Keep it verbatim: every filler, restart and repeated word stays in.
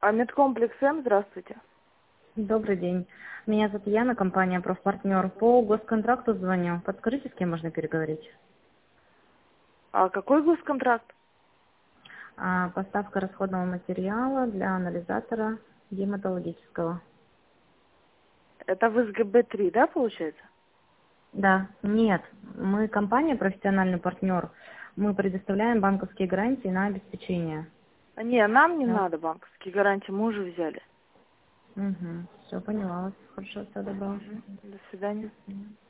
А медкомплекс М, здравствуйте. Добрый день. Меня зовут Яна, компания «Профпартнер». По госконтракту звоню. Подскажите, с кем можно переговорить? А какой госконтракт? А, поставка расходного материала для анализатора гематологического. Это в СГБ три, да, получается? Да, нет. Мы компания «Профессиональный партнер». Мы предоставляем банковские гарантии на обеспечение. А, Не, нам не Да. надо банковские гарантии, мы уже взяли. Угу. Все, поняла вас. Хорошо, всего доброго. Мгм. До свидания. Мгм.